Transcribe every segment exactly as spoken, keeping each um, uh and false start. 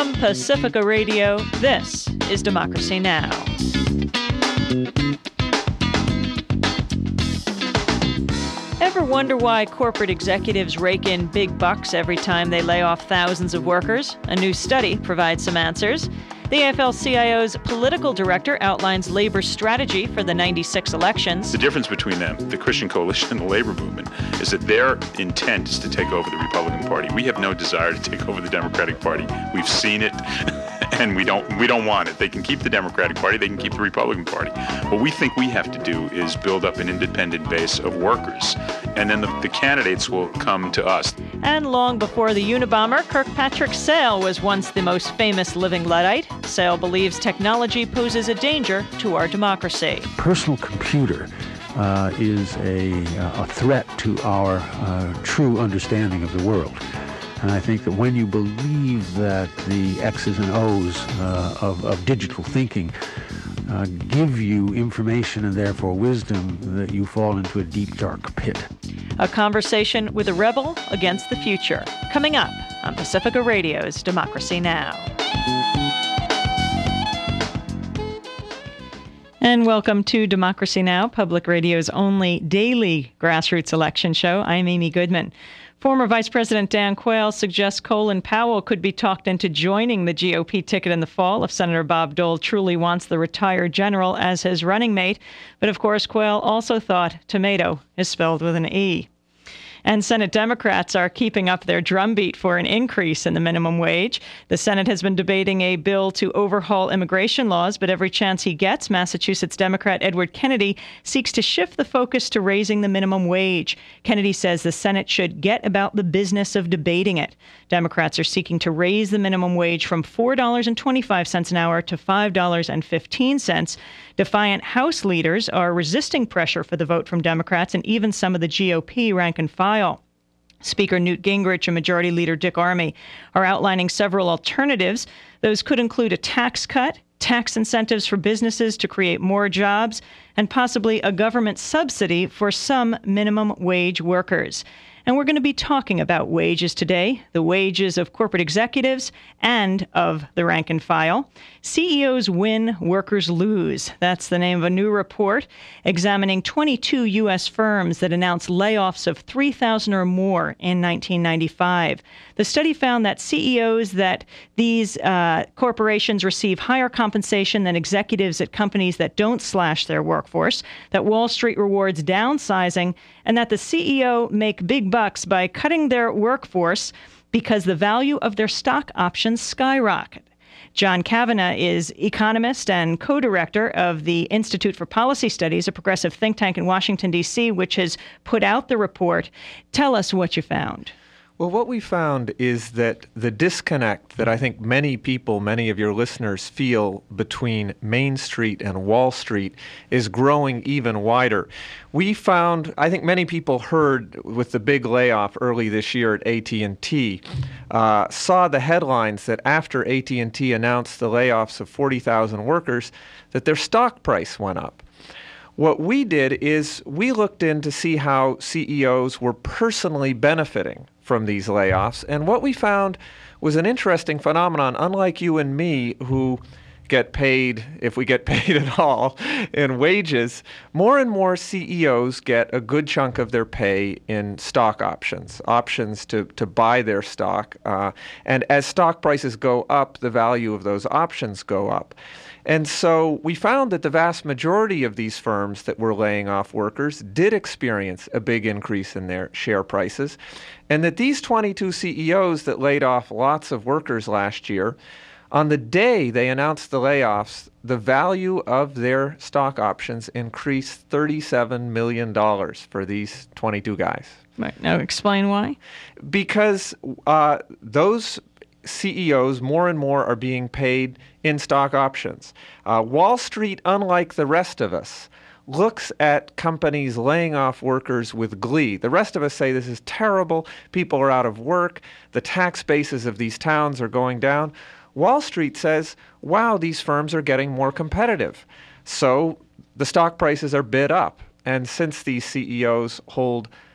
From Pacifica Radio, this is Democracy Now! Ever wonder why corporate executives rake in big bucks every time they lay off thousands of workers? A new study provides some answers. The A F L C I O's political director outlines labor's strategy for the ninety-six elections. The difference between them, the Christian Coalition and the labor movement, is that their intent is to take over the Republican Party. We have no desire to take over the Democratic Party. We've seen it, and we don't we don't want it. They can keep the Democratic Party, they can keep the Republican Party. What we think we have to do is build up an independent base of workers, and then the, the candidates will come to us. And long before the Unabomber, Kirkpatrick Sale was once the most famous living Luddite. Sale believes technology poses a danger to our democracy. Personal computer uh, is a, a threat to our uh, true understanding of the world. And I think that when you believe that the X's and O's uh, of, of digital thinking uh, give you information and therefore wisdom, that you fall into a deep, dark pit. A conversation with a rebel against the future. Coming up on Pacifica Radio's Democracy Now! And welcome to Democracy Now!, Public Radio's only daily grassroots election show. I'm Amy Goodman. Former Vice President Dan Quayle suggests Colin Powell could be talked into joining the G O P ticket in the fall if Senator Bob Dole truly wants the retired general as his running mate. But of course, Quayle also thought tomato is spelled with an E. And Senate Democrats are keeping up their drumbeat for an increase in the minimum wage. The Senate has been debating a bill to overhaul immigration laws, but every chance he gets, Massachusetts Democrat Edward Kennedy seeks to shift the focus to raising the minimum wage. Kennedy says the Senate should get about the business of debating it. Democrats are seeking to raise the minimum wage from four dollars and twenty-five cents an hour to five dollars and fifteen cents. Defiant House leaders are resisting pressure for the vote from Democrats and even some of the G O P rank and file. Speaker Newt Gingrich and Majority Leader Dick Armey are outlining several alternatives. Those could include a tax cut, tax incentives for businesses to create more jobs, and possibly a government subsidy for some minimum wage workers. And we're going to be talking about wages today, the wages of corporate executives and of the rank and file. C E Os win, workers lose. That's the name of a new report examining twenty-two U S firms that announced layoffs of three thousand or more in nineteen ninety-five. The study found that C E Os that these uh, corporations receive higher compensation than executives at companies that don't slash their workforce, that Wall Street rewards downsizing, and that the C E O make big bucks by cutting their workforce because the value of their stock options skyrocket. John Kavanagh is economist and co-director of the Institute for Policy Studies, a progressive think tank in Washington, D C, which has put out the report. Tell us what you found. Well, what we found is that the disconnect that I think many people, many of your listeners feel between Main Street and Wall Street is growing even wider. We found, I think many people heard with the big layoff early this year at A T and T, uh, saw the headlines that after A T and T announced the layoffs of forty thousand workers, that their stock price went up. What we did is we looked in to see how C E Os were personally benefiting from these layoffs. And what we found was an interesting phenomenon. Unlike you and me, who get paid, if we get paid at all, in wages, more and more C E Os get a good chunk of their pay in stock options, options to, to buy their stock. Uh, and as stock prices go up, the value of those options go up. And so we found that the vast majority of these firms that were laying off workers did experience a big increase in their share prices, and that these twenty-two C E Os that laid off lots of workers last year, on the day they announced the layoffs, the value of their stock options increased thirty-seven million dollars for these twenty-two guys. Right. Now explain why. Because uh, those C E Os more and more are being paid in stock options. Uh, Wall Street, unlike the rest of us, looks at companies laying off workers with glee. The rest of us say this is terrible, people are out of work, the tax bases of these towns are going down. Wall Street says, wow, these firms are getting more competitive. So the stock prices are bid up. And since these C E Os hold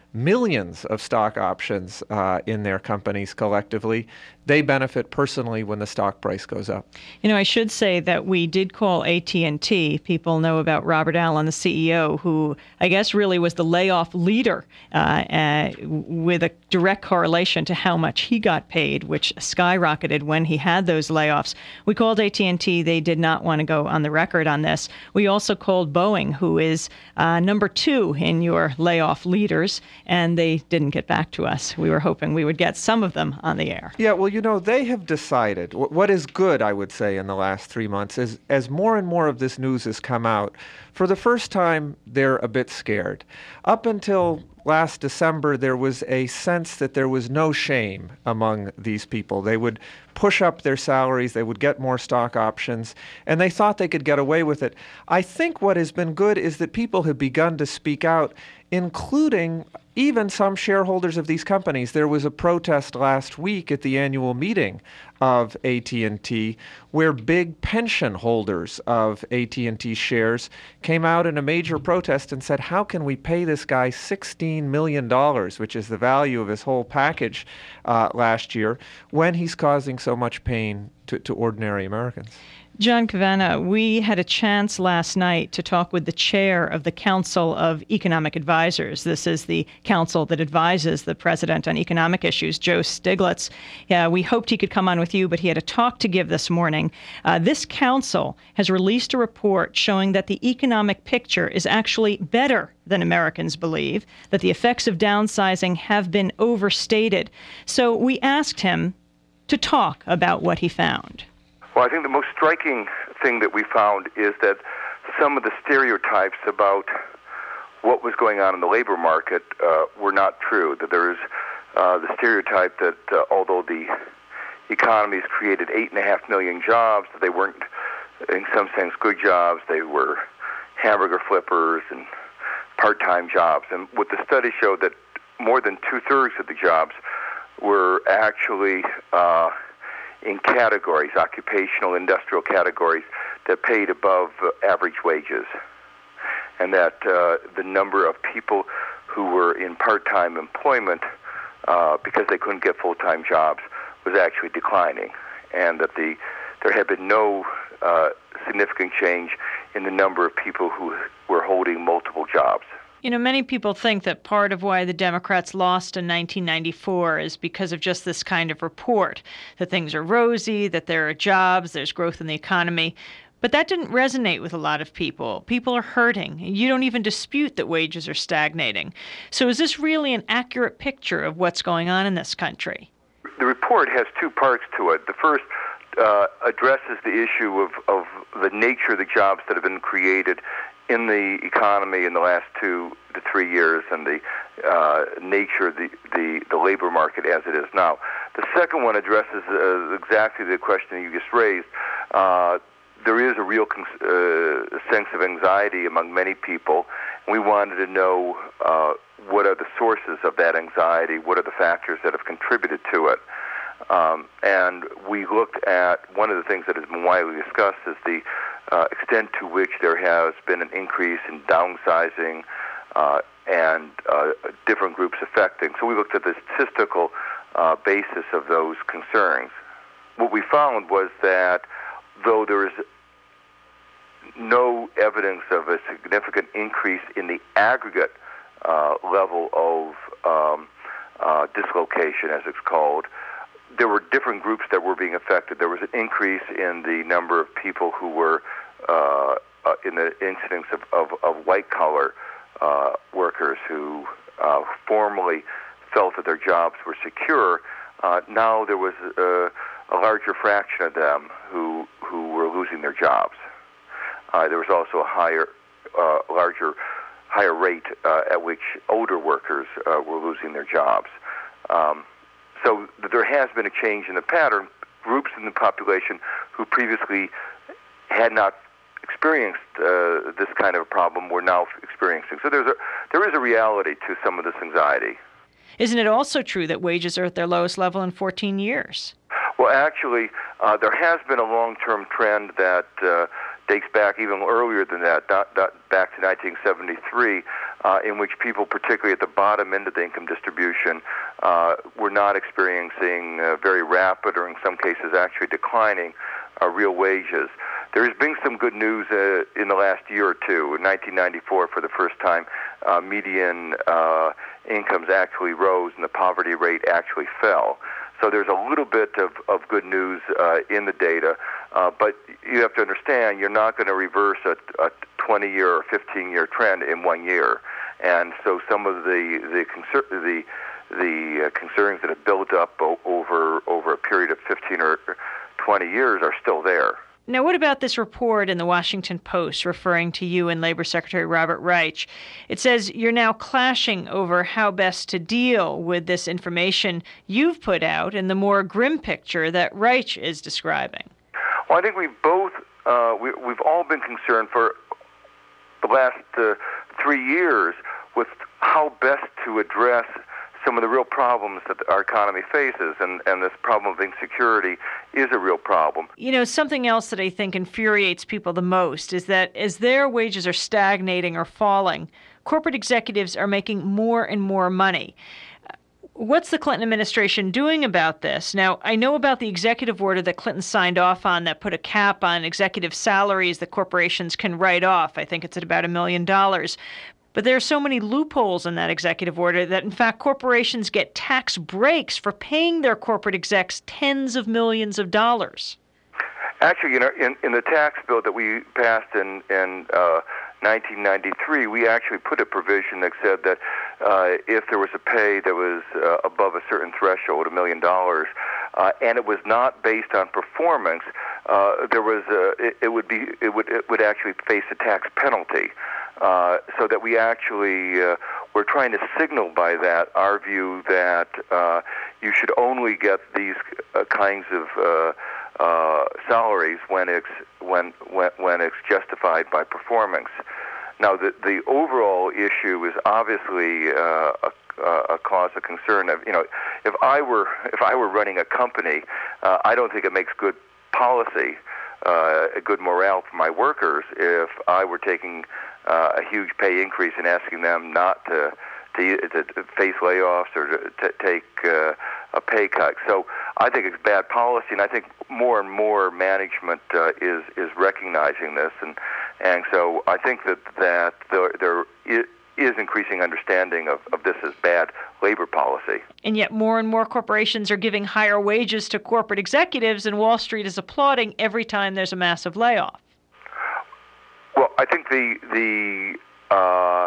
millions of stock options uh, in their companies collectively, they benefit personally when the stock price goes up. You know, I should say that we did call A T and T. People know about Robert Allen, the C E O, who I guess really was the layoff leader uh, uh, with a direct correlation to how much he got paid, which skyrocketed when he had those layoffs. We called A T and T. They did not want to go on the record on this. We also called Boeing, who is uh, number two in your layoff leaders, and they didn't get back to us. We were hoping we would get some of them on the air. Yeah, well, you know, they have decided, what is good, I would say, in the last three months is as more and more of this news has come out, for the first time, they're a bit scared. Up until last December, there was a sense that there was no shame among these people. They would push up their salaries, they would get more stock options, and they thought they could get away with it. I think what has been good is that people have begun to speak out, including even some shareholders of these companies. There was a protest last week at the annual meeting of A T and T where big pension holders of A T and T shares came out in a major protest and said, how can we pay this guy sixteen million dollars, which is the value of his whole package uh, last year, when he's causing so much pain to, to ordinary Americans? John Cavanna, we had a chance last night to talk with the chair of the Council of Economic Advisors. This is the council that advises the president on economic issues, Joe Stiglitz. Yeah, we hoped he could come on with you, but he had a talk to give this morning. Uh, this council has released a report showing that the economic picture is actually better than Americans believe, that the effects of downsizing have been overstated. So we asked him to talk about what he found. Well, I think the most striking thing that we found is that some of the stereotypes about what was going on in the labor market uh, were not true. That there is uh, the stereotype that uh, although the economy has created eight and a half million jobs, that they weren't, in some sense, good jobs. They were hamburger flippers and part-time jobs. And what the study showed that more than two-thirds of the jobs were actually uh, in categories, occupational, industrial categories, that paid above uh, average wages. And that uh, the number of people who were in part-time employment uh, because they couldn't get full-time jobs was actually declining. And that the there had been no uh, significant change in the number of people who were holding multiple jobs. You know, many people think that part of why the Democrats lost in nineteen ninety-four is because of just this kind of report, that things are rosy, that there are jobs, there's growth in the economy. But that didn't resonate with a lot of people. People are hurting. You don't even dispute that wages are stagnating. So is this really an accurate picture of what's going on in this country? The report has two parts to it. The first uh, addresses the issue of, of the nature of the jobs that have been created in the economy in the last two to three years and the uh, nature of the, the, the labor market as it is now. The second one addresses uh, exactly the question you just raised. Uh, there is a real con- uh, sense of anxiety among many people. We wanted to know uh, what are the sources of that anxiety, what are the factors that have contributed to it. Um, and we looked at one of the things that has been widely discussed is the uh, extent to which there has been an increase in downsizing uh, and uh, different groups affecting. So we looked at the statistical uh, basis of those concerns. What we found was that though there is no evidence of a significant increase in the aggregate uh, level of um, uh, dislocation, as it's called, there were different groups that were being affected. There was an increase in the number of people who were uh, uh, in the incidence of, of, of white-collar uh, workers who uh, formerly felt that their jobs were secure. Uh, now there was a, a larger fraction of them who who were losing their jobs. Uh, there was also a higher, uh, larger, higher rate uh, at which older workers uh, were losing their jobs. Um, so there has been a change in the pattern. Groups in the population who previously had not experienced uh, this kind of a problem were now experiencing. So there's a there is a reality to some of this anxiety. Isn't it also true that wages are at their lowest level in fourteen years? Well, actually, uh, there has been a long-term trend that uh, dates back even earlier than that, not, not back to nineteen seventy-three, uh, in which people, particularly at the bottom end of the income distribution, uh, were not experiencing uh, very rapid, or in some cases actually declining, uh, real wages. There has been some good news uh, in the last year or two. In nineteen ninety-four, for the first time, uh, median uh, incomes actually rose and the poverty rate actually fell. So there's a little bit of, of good news uh, in the data, uh, but you have to understand you're not going to reverse a, a twenty-year or fifteen-year trend in one year. And so some of the the concer- the the uh, concerns that have built up o- over over a period of fifteen or twenty years are still there. Now, what about this report in the Washington Post referring to you and Labor Secretary Robert Reich? It says you're now clashing over how best to deal with this information you've put out and the more grim picture that Reich is describing. Well, I think we've both, uh, we, we've all been concerned for the last uh, three years with how best to address some of the real problems that our economy faces, and, and this problem of insecurity is a real problem. You know, something else that I think infuriates people the most is that as their wages are stagnating or falling, corporate executives are making more and more money. What's the Clinton administration doing about this? Now, I know about the executive order that Clinton signed off on that put a cap on executive salaries that corporations can write off. I think it's at about a million dollars. But there are so many loopholes in that executive order that, in fact, corporations get tax breaks for paying their corporate execs tens of millions of dollars. Actually, you know, in, in the tax bill that we passed in, in uh, nineteen ninety-three, we actually put a provision that said that uh, if there was a pay that was uh, above a certain threshold, a million dollars, uh, and it was not based on performance, uh, there was a, it, it would be it would it would actually face a tax penalty. Uh, so that we actually uh, we're trying to signal by that our view that uh, you should only get these uh, kinds of uh, uh, salaries when it's when, when when it's justified by performance. Now, the the overall issue is obviously uh, a, a cause of concern. Of, you know, if I were if I were running a company, uh, I don't think it makes good policy, uh, a good morale for my workers if I were taking Uh, a huge pay increase and asking them not to to, to face layoffs or to, to take uh, a pay cut. So I think it's bad policy, and I think more and more management uh, is is recognizing this, and and so I think that that there, there is increasing understanding of, of this as bad labor policy. And yet more and more corporations are giving higher wages to corporate executives, and Wall Street is applauding every time there's a massive layoff. Well, I think the the uh,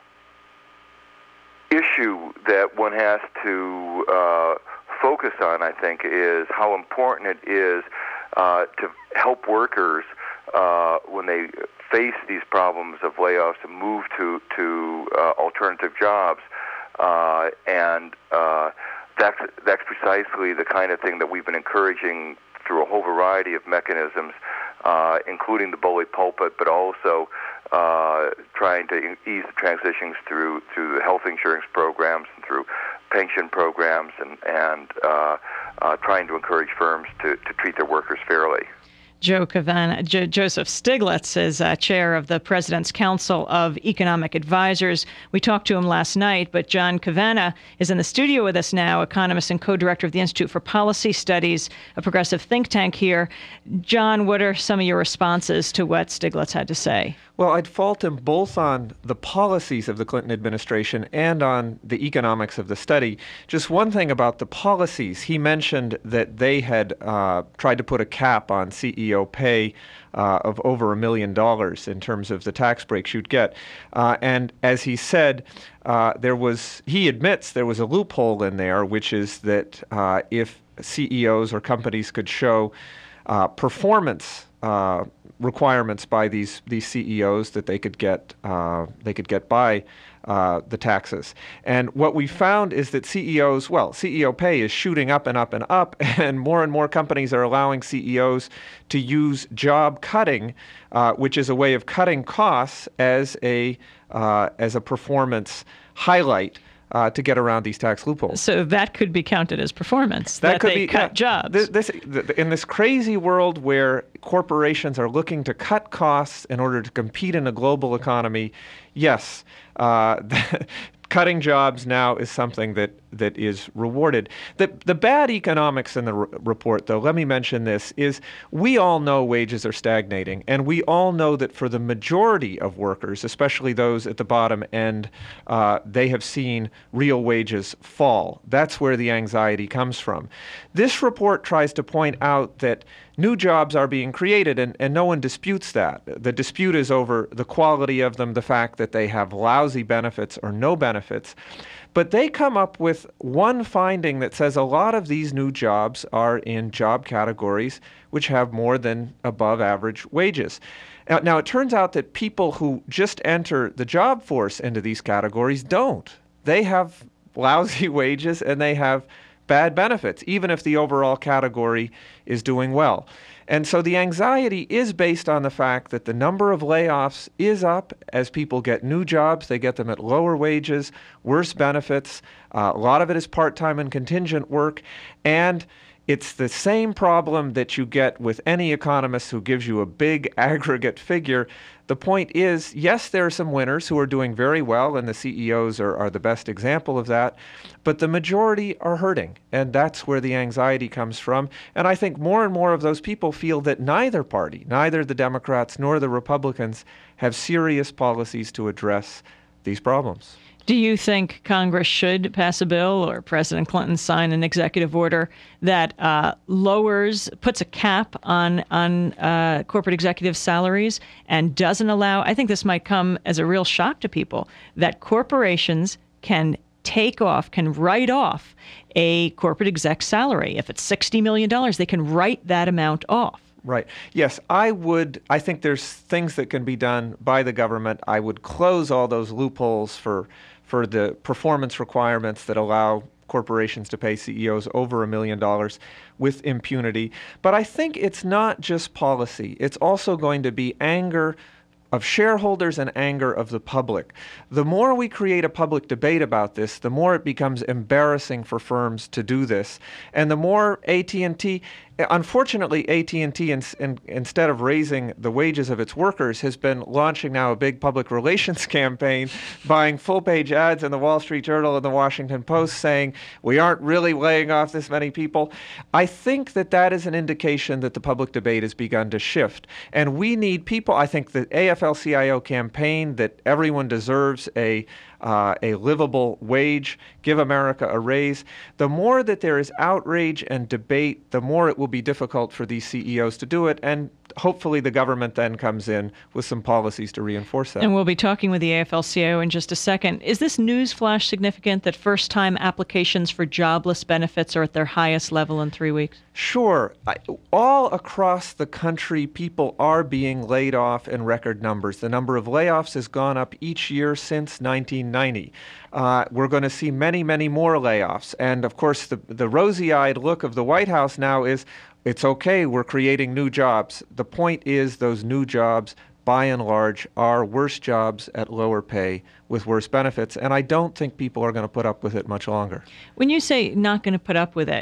issue that one has to uh, focus on, I think, is how important it is uh, to help workers uh, when they face these problems of layoffs and move to to uh, alternative jobs, uh, and uh, that's that's precisely the kind of thing that we've been encouraging through a whole variety of mechanisms, uh, including the bully pulpit, but also uh, trying to ease the transitions through through the health insurance programs and through pension programs, and and uh, uh, trying to encourage firms to, to treat their workers fairly. Joe Cavanna, Jo- Joseph Stiglitz is uh, chair of the President's Council of Economic Advisors. We talked to him last night, but John Cavanna is in the studio with us now, economist and co-director of the Institute for Policy Studies, a progressive think tank here. John, what are some of your responses to what Stiglitz had to say? Well, I'd fault him both on the policies of the Clinton administration and on the economics of the study. Just one thing about the policies. He mentioned that they had uh, tried to put a cap on C E O pay uh, of over a million dollars in terms of the tax breaks you'd get. Uh, and as he said, uh, there was, he admits there was a loophole in there, which is that uh, if C E Os or companies could show uh, performance uh, requirements by these these C E Os, that they could get uh, they could get by uh, the taxes. And what we found is that C E Os, well, C E O pay is shooting up and up and up, and more and more companies are allowing C E Os to use job cutting, uh, which is a way of cutting costs, as a uh, as a performance highlight uh, to get around these tax loopholes. So that could be counted as performance, that, that could they be, cut yeah, jobs. This, this, in this crazy world where corporations are looking to cut costs in order to compete in a global economy, yes, uh, cutting jobs now is something that, that is rewarded. The, the bad economics in the r- report, though, let me mention this, is we all know wages are stagnating, and we all know that for the majority of workers, especially those at the bottom end, uh, they have seen real wages fall. That's where the anxiety comes from. This report tries to point out that new jobs are being created, and, and no one disputes that. The dispute is over the quality of them, the fact that they have lousy benefits or no benefits. But they come up with one finding that says a lot of these new jobs are in job categories which have more than above average wages. Now, now it turns out that people who just enter the job force into these categories don't. They have lousy wages and they have bad benefits, even if the overall category is doing well. And so the anxiety is based on the fact that the number of layoffs is up as people get new jobs. They get them at lower wages, worse benefits. Uh, a lot of it is part-time and contingent work. And it's the same problem that you get with any economist who gives you a big aggregate figure. The point is, yes, there are some winners who are doing very well, and the C E Os are, are the best example of that, but the majority are hurting, and that's where the anxiety comes from. And I think more and more of those people feel that neither party, neither the Democrats nor the Republicans, have serious policies to address these problems. Do you think Congress should pass a bill or President Clinton sign an executive order that uh, lowers, puts a cap on on uh, corporate executive salaries and doesn't allow, I think this might come as a real shock to people, that corporations can take off, can write off a corporate exec salary. If it's sixty million dollars, they can write that amount off. Right. Yes, I would. I think there's things that can be done by the government. I would close all those loopholes for for the performance requirements that allow corporations to pay C E Os over a million dollars with impunity. But I think it's not just policy. It's also going to be anger of shareholders and anger of the public. The more we create a public debate about this, the more it becomes embarrassing for firms to do this. And the more A T and T, unfortunately, A T and T, in, in, instead of raising the wages of its workers, has been launching now a big public relations campaign, buying full-page ads in the Wall Street Journal and the Washington Post saying, we aren't really laying off this many people. I think that that is an indication that the public debate has begun to shift. And we need people, I think the A F L C I O campaign that everyone deserves a Uh, a livable wage, give America a raise. The more that there is outrage and debate, the more it will be difficult for these C E Os to do it. And hopefully the government then comes in with some policies to reinforce that. And we'll be talking with the A F L C I O in just a second. Is this news flash significant that first-time applications for jobless benefits are at their highest level in three weeks? Sure. I, all across the country, people are being laid off in record numbers. The number of layoffs has gone up each year since nineteen ninety. Uh, we're going to see many, many more layoffs. And of course, the, the rosy-eyed look of the White House now is, it's okay, we're creating new jobs. The point is those new jobs, by and large, are worse jobs at lower pay with worse benefits. And I don't think people are going to put up with it much longer. When you say not going to put up with it,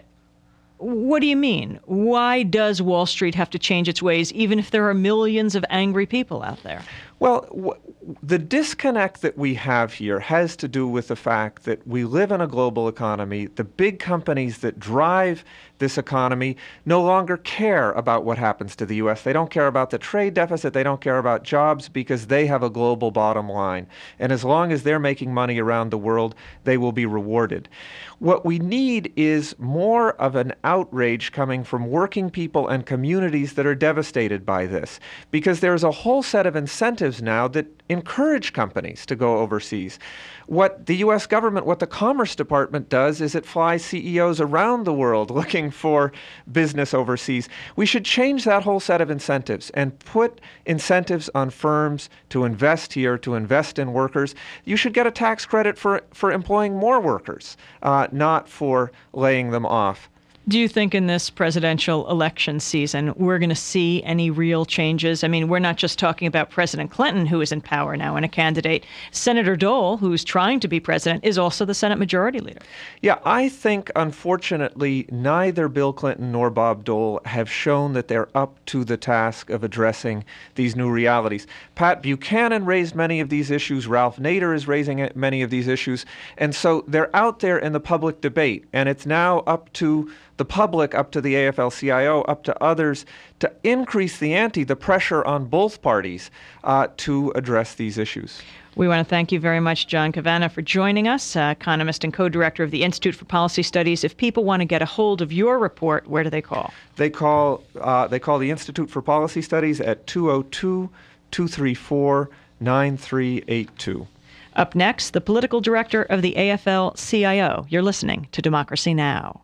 what do you mean? Why does Wall Street have to change its ways, even if there are millions of angry people out there? Well, w- the disconnect that we have here has to do with the fact that we live in a global economy. The big companies that drive this economy no longer care about what happens to the U S. They don't care about the trade deficit. They don't care about jobs because they have a global bottom line. And as long as they're making money around the world, they will be rewarded. What we need is more of an outrage coming from working people and communities that are devastated by this, because there's a whole set of incentives now that encourage companies to go overseas. What the U S government, what the Commerce Department does is it flies C E Os around the world looking for business overseas. We should change that whole set of incentives and put incentives on firms to invest here, to invest in workers. You should get a tax credit for, for employing more workers, uh, not for laying them off. Do you think in this presidential election season we're going to see any real changes? I mean, we're not just talking about President Clinton, who is in power now and a candidate. Senator Dole, who's trying to be president, is also the Senate Majority Leader. Yeah, I think, unfortunately, neither Bill Clinton nor Bob Dole have shown that they're up to the task of addressing these new realities. Pat Buchanan raised many of these issues. Ralph Nader is raising many of these issues. And so they're out there in the public debate, and it's now up to the public, up to the A F L C I O, up to others, to increase the ante, the pressure on both parties uh, to address these issues. We want to thank you very much, John Cavanna, for joining us, uh, economist and co-director of the Institute for Policy Studies. If people want to get a hold of your report, where do they call? They call uh, they call the Institute for Policy Studies at two oh two, two three four, nine three eight two. Up next, the political director of the A F L C I O. You're listening to Democracy Now!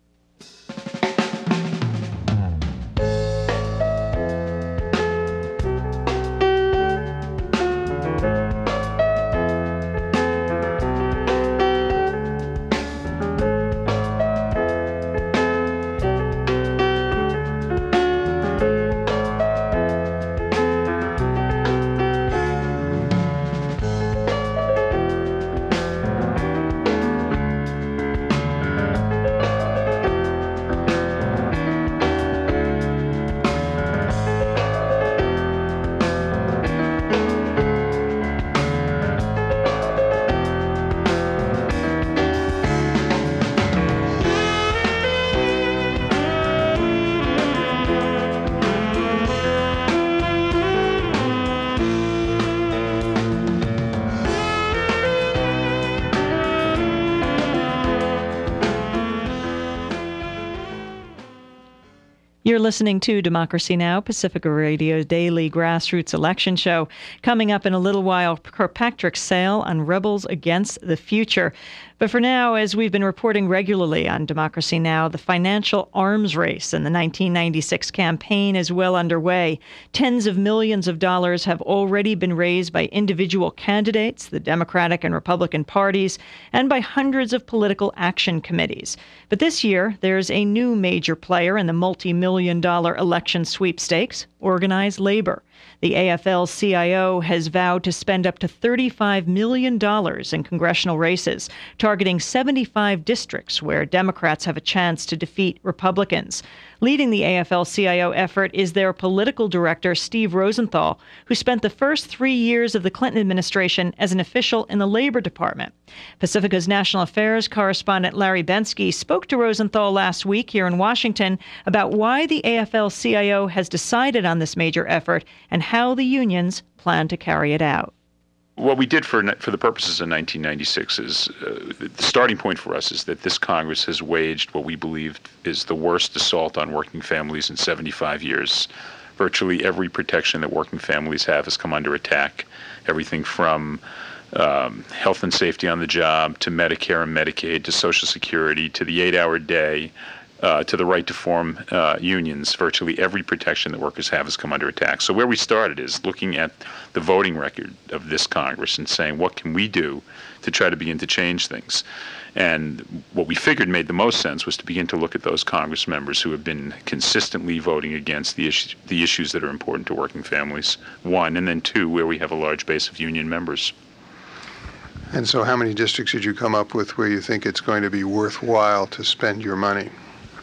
You're listening to Democracy Now!, Pacifica Radio's daily grassroots election show. Coming up in a little while, Kirkpatrick Sale on Rebels Against the Future. But for now, as we've been reporting regularly on Democracy Now!, the financial arms race in the nineteen ninety-six campaign is well underway. Tens of millions of dollars have already been raised by individual candidates, the Democratic and Republican parties, and by hundreds of political action committees. But this year, there's a new major player in the multi-million dollar election sweepstakes, organized labor. The A F L C I O has vowed to spend up to thirty-five million dollars in congressional races, targeting seventy-five districts where Democrats have a chance to defeat Republicans. Leading the A F L C I O effort is their political director, Steve Rosenthal, who spent the first three years of the Clinton administration as an official in the Labor Department. Pacifica's national affairs correspondent Larry Bensky spoke to Rosenthal last week here in Washington about why the A F L C I O has decided on this major effort and how the unions plan to carry it out. What we did for for the purposes of nineteen ninety-six is, uh, the starting point for us is that this Congress has waged what we believe is the worst assault on working families in seventy-five years. Virtually every protection that working families have has come under attack. Everything from um, health and safety on the job, to Medicare and Medicaid, to Social Security, to the eight-hour day, Uh, to the right to form uh, unions. Virtually every protection that workers have has come under attack. So where we started is looking at the voting record of this Congress and saying, what can we do to try to begin to change things? And what we figured made the most sense was to begin to look at those Congress members who have been consistently voting against the, issue, the issues that are important to working families, one, and then two, where we have a large base of union members. And so how many districts did you come up with where you think it's going to be worthwhile to spend your money?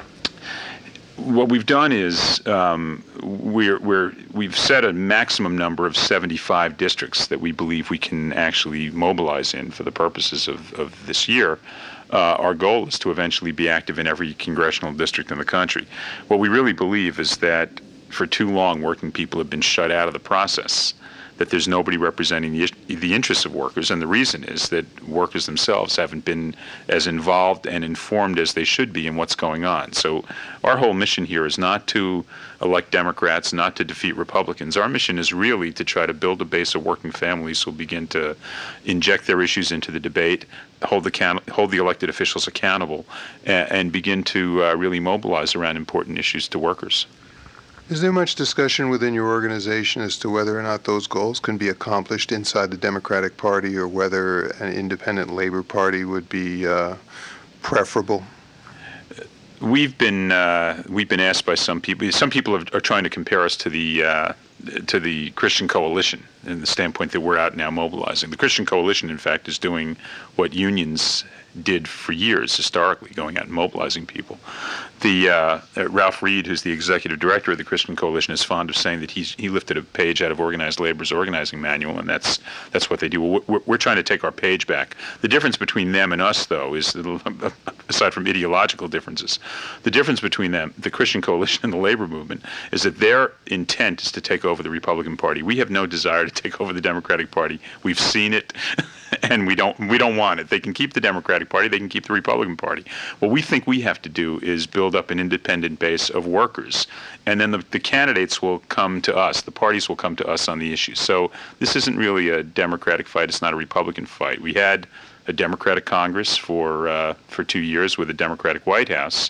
What we've done is um, we're, we're, we've set a maximum number of seventy-five districts that we believe we can actually mobilize in for the purposes of, of this year. Uh, our goal is to eventually be active in every congressional district in the country. What we really believe is that for too long, working people have been shut out of the process, that there's nobody representing the, the interests of workers, and the reason is that workers themselves haven't been as involved and informed as they should be in what's going on. So our whole mission here is not to elect Democrats, not to defeat Republicans. Our mission is really to try to build a base of working families who will begin to inject their issues into the debate, hold the, can- hold the elected officials accountable, and, and begin to uh, really mobilize around important issues to workers. Is there much discussion within your organization as to whether or not those goals can be accomplished inside the Democratic Party, or whether an independent Labor Party would be uh, preferable? We've been uh, we've been asked by some people. Some people are, are trying to compare us to the uh, to the Christian Coalition in the standpoint that we're out now mobilizing. The Christian Coalition, in fact, is doing what unions did for years historically, going out and mobilizing people. The uh, uh, Ralph Reed, who's the executive director of the Christian Coalition, is fond of saying that he's, he lifted a page out of Organized Labor's organizing manual, and that's that's what they do. Well, we're, we're trying to take our page back. The difference between them and us, though, is that, aside from ideological differences, the difference between them, the Christian Coalition and the labor movement, is that their intent is to take over the Republican Party. We have no desire to take over the Democratic Party. We've seen it. And we don't we don't want it. They can keep the Democratic Party. They can keep the Republican Party. What we think we have to do is build up an independent base of workers, and then the, the candidates will come to us. The parties will come to us on the issues. So this isn't really a Democratic fight. It's not a Republican fight. We had a Democratic Congress for uh, for two years with a Democratic White House,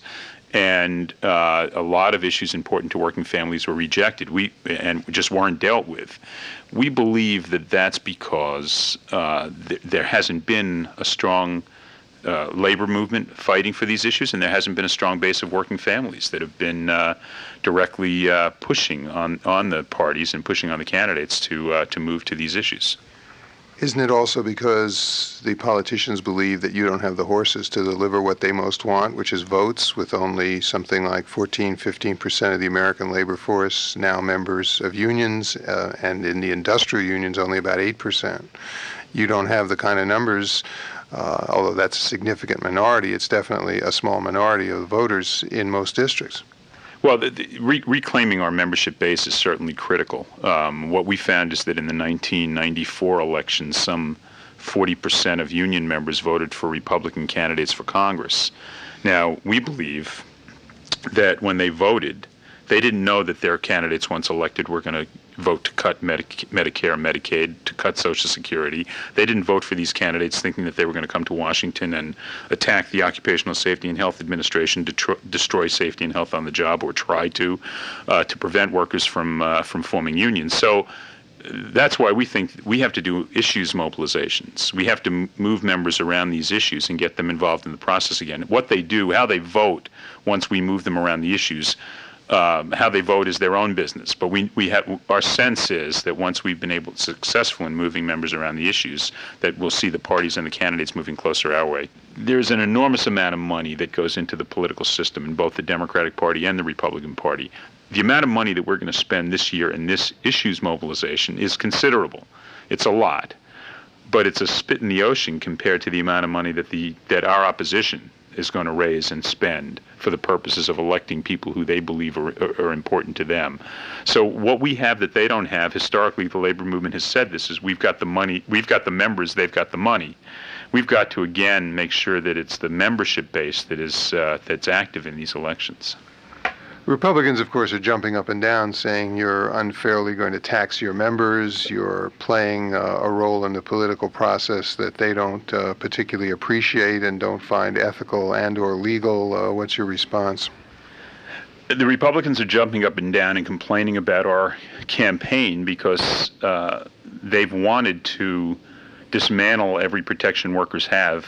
and uh, a lot of issues important to working families were rejected. We and just weren't dealt with. We believe that that's because uh, th- there hasn't been a strong uh, labor movement fighting for these issues, and there hasn't been a strong base of working families that have been uh, directly uh, pushing on, on the parties and pushing on the candidates to uh, to move to these issues. Isn't it also because the politicians believe that you don't have the horses to deliver what they most want, which is votes, with only something like fourteen, fifteen percent of the American labor force now members of unions, uh, and in the industrial unions only about eight percent. You don't have the kind of numbers, uh, although that's a significant minority, it's definitely a small minority of voters in most districts. Well, the, the, re- reclaiming our membership base is certainly critical. Um, what we found is that in the nineteen ninety-four election, some forty percent of union members voted for Republican candidates for Congress. Now, we believe that when they voted, they didn't know that their candidates, once elected, were going to vote to cut Medic- Medicare, Medicaid, to cut Social Security. They didn't vote for these candidates thinking that they were going to come to Washington and attack the Occupational Safety and Health Administration, detro- destroy safety and health on the job, or try to, uh, to prevent workers from uh, from forming unions. So that's why we think we have to do issues mobilizations. We have to m- move members around these issues and get them involved in the process again. What they do, how they vote once we move them around the issues, Um, how they vote is their own business. But we, we have, our sense is that once we've been able to successful in moving members around the issues, that we'll see the parties and the candidates moving closer our way. There's an enormous amount of money that goes into the political system in both the Democratic Party and the Republican Party. The amount of money that we're going to spend this year in this issues mobilization is considerable. It's a lot, but it's a spit in the ocean compared to the amount of money that the that our opposition is going to raise and spend for the purposes of electing people who they believe are, are, are important to them. So what we have that they don't have, historically the labor movement has said this, is we've got the money, we've got the members, they've got the money. We've got to, again, make sure that it's the membership base that is uh, that's active in these elections. Republicans, of course, are jumping up and down saying you're unfairly going to tax your members, you're playing uh, a role in the political process that they don't uh, particularly appreciate and don't find ethical and or legal. Uh, what's your response? The Republicans are jumping up and down and complaining about our campaign because uh, they've wanted to dismantle every protection workers have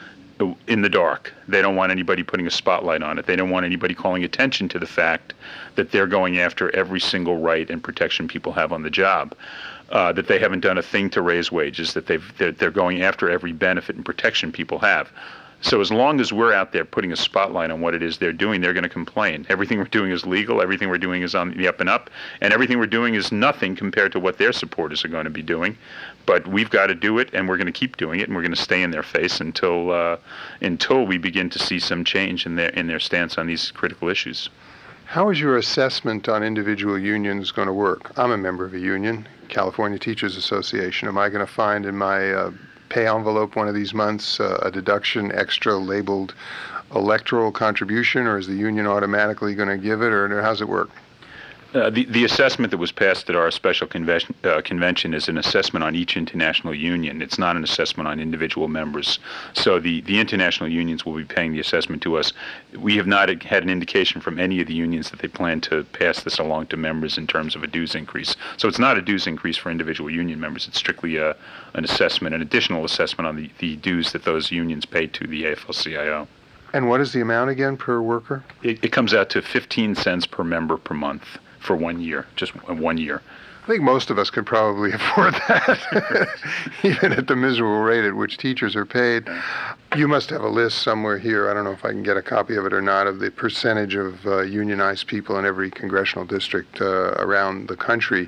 in the dark. They don't want anybody putting a spotlight on it. They don't want anybody calling attention to the fact that they're going after every single right and protection people have on the job, uh, that they haven't done a thing to raise wages, that they've, they're, they're going after every benefit and protection people have. So as long as we're out there putting a spotlight on what it is they're doing, they're going to complain. Everything we're doing is legal, everything we're doing is on the up and up, and everything we're doing is nothing compared to what their supporters are going to be doing. But we've got to do it, and we're going to keep doing it, and we're going to stay in their face until uh, until we begin to see some change in their in their stance on these critical issues. How is your assessment on individual unions going to work? I'm a member of a union, California Teachers Association. Am I going to find in my uh, pay envelope one of these months uh, a deduction extra labeled electoral contribution, or is the union automatically going to give it, or, or how's it work? Uh, the, the assessment that was passed at our special convention, uh, convention is an assessment on each international union. It's not an assessment on individual members. So the, the international unions will be paying the assessment to us. We have not had an indication from any of the unions that they plan to pass this along to members in terms of a dues increase. So it's not a dues increase for individual union members. It's strictly a, an assessment, an additional assessment on the, the dues that those unions pay to the A F L C I O. And what is the amount again per worker? It, it comes out to fifteen cents per member per month for one year, just one year. I think most of us could probably afford that, even at the miserable rate at which teachers are paid. You must have a list somewhere here, I don't know if I can get a copy of it or not, of the percentage of uh, unionized people in every congressional district uh, around the country.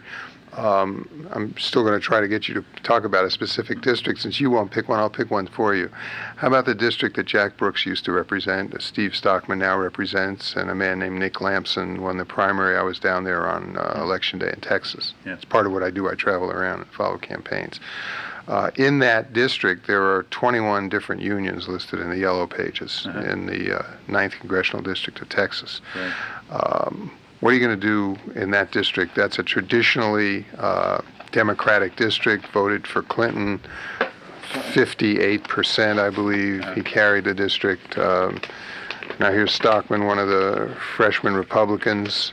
Um, I'm still going to try to get you to talk about a specific district. Since you won't pick one, I'll pick one for you. How about the district that Jack Brooks used to represent, uh, Steve Stockman now represents, and a man named Nick Lampson won the primary? I was down there on uh, Election Day in Texas. Yeah. It's part of what I do. I travel around and follow campaigns. Uh, in that district, there are twenty-one different unions listed in the yellow pages uh-huh. in the uh, ninth Congressional District of Texas. Right. Um, What are you going to do in that district? That's a traditionally uh, Democratic district, voted for Clinton, fifty-eight percent, I believe. He carried the district. Um, now here's Stockman, one of the freshman Republicans,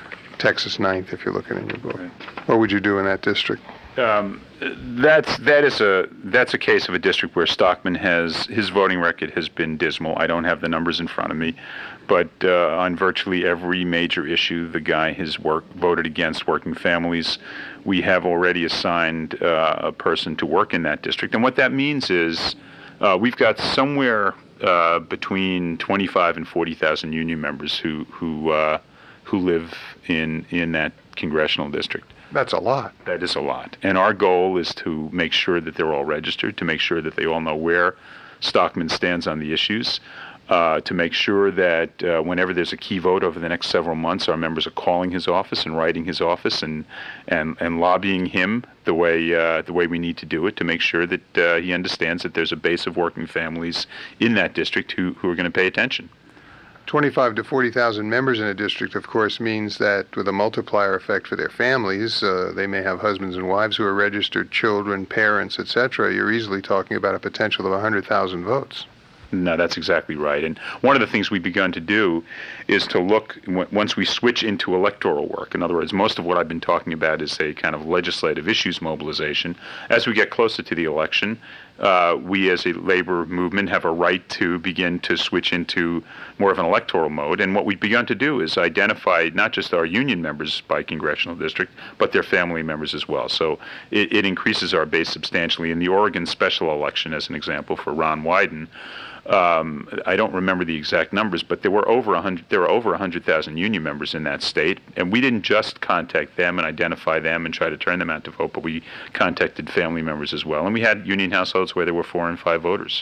Texas ninth, if you're looking in your book. Right. What would you do in that district? Um, that's that is a that's a case of a district where Stockman has his voting record has been dismal. I don't have the numbers in front of me, but uh, on virtually every major issue, the guy has worked voted against working families. We have already assigned uh, a person to work in that district, and what that means is uh, we've got somewhere uh, between twenty-five and forty thousand union members who who uh, who live in in that congressional district. That's a lot. That is a lot. And our goal is to make sure that they're all registered, to make sure that they all know where Stockman stands on the issues, uh, to make sure that uh, whenever there's a key vote over the next several months, our members are calling his office and writing his office and and, and lobbying him the way uh, the way we need to do it, to make sure that uh, he understands that there's a base of working families in that district who, who are going to pay attention. twenty-five to forty thousand members in a district, of course, means that with a multiplier effect for their families, uh, they may have husbands and wives who are registered, children, parents, et cetera. You're easily talking about a potential of one hundred thousand votes. No, that's exactly right. And one of the things we've begun to do is to look, w- once we switch into electoral work, in other words, most of what I've been talking about is a kind of legislative issues mobilization. As we get closer to the election, uh, we as a labor movement have a right to begin to switch into more of an electoral mode. And what we've begun to do is identify not just our union members by congressional district, but their family members as well. So it, it increases our base substantially. In the Oregon special election, as an example, for Ron Wyden, Um, I don't remember the exact numbers, but there were over a hundred. There were over a hundred thousand union members in that state, and we didn't just contact them and identify them and try to turn them out to vote, but we contacted family members as well, and we had union households where there were four and five voters.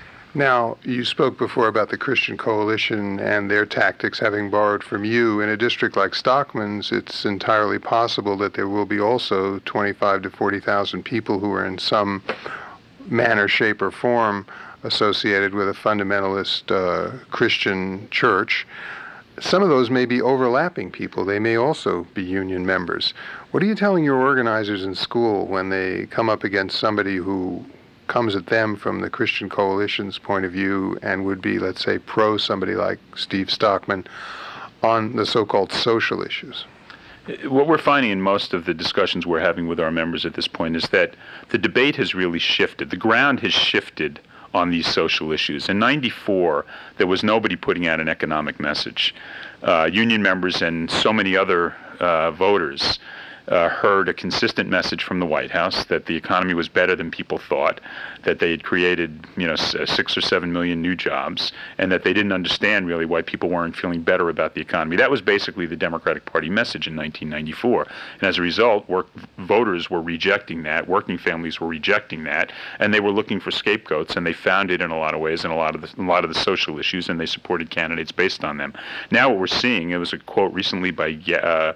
Now, you spoke before about the Christian Coalition and their tactics having borrowed from you. In a district like Stockman's, it's entirely possible that there will be also twenty-five to forty thousand people who are in some manner, shape, or form associated with a fundamentalist uh, Christian church. Some of those may be overlapping people. They may also be union members. What are you telling your organizers in school when they come up against somebody who comes at them from the Christian Coalition's point of view and would be, let's say, pro somebody like Steve Stockman on the so-called social issues? What we're finding in most of the discussions we're having with our members at this point is that the debate has really shifted. The ground has shifted on these social issues. In ninety-four, there was nobody putting out an economic message. Uh, union members and so many other uh, voters uh, heard a consistent message from the White House that the economy was better than people thought, that they had created, you know, six or seven million new jobs, and that they didn't understand really why people weren't feeling better about the economy. That was basically the Democratic Party message in nineteen ninety-four. And as a result, work, voters were rejecting that, working families were rejecting that, and they were looking for scapegoats, and they found it in a lot of ways in a lot of the, a lot of the social issues, and they supported candidates based on them. Now what we're seeing, it was a quote recently by uh,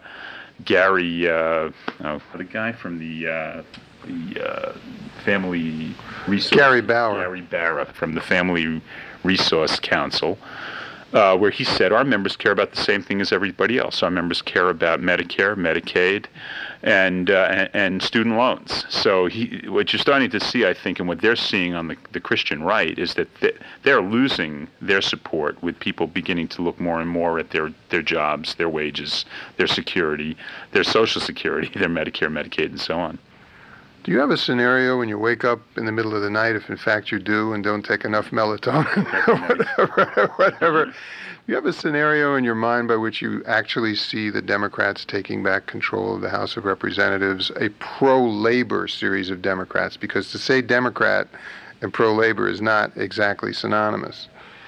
Gary, uh, oh, the guy from the uh, the uh, Family Resource... Gary Bauer. Gary Barra from the Family Resource Council, uh, where he said, our members care about the same thing as everybody else. Our members care about Medicare, Medicaid, and uh, and, and student loans. So he, what you're starting to see, I think, and what they're seeing on the, the Christian right is that they, they're losing their support with people beginning to look more and more at their, their jobs, their wages, their security, their Social Security, their Medicare, Medicaid, and so on. Do you have a scenario when you wake up in the middle of the night, if in fact you do, and don't take enough melatonin or whatever, whatever, do you have a scenario in your mind by which you actually see the Democrats taking back control of the House of Representatives, a pro-labor series of Democrats? Because to say Democrat and pro-labor is not exactly synonymous.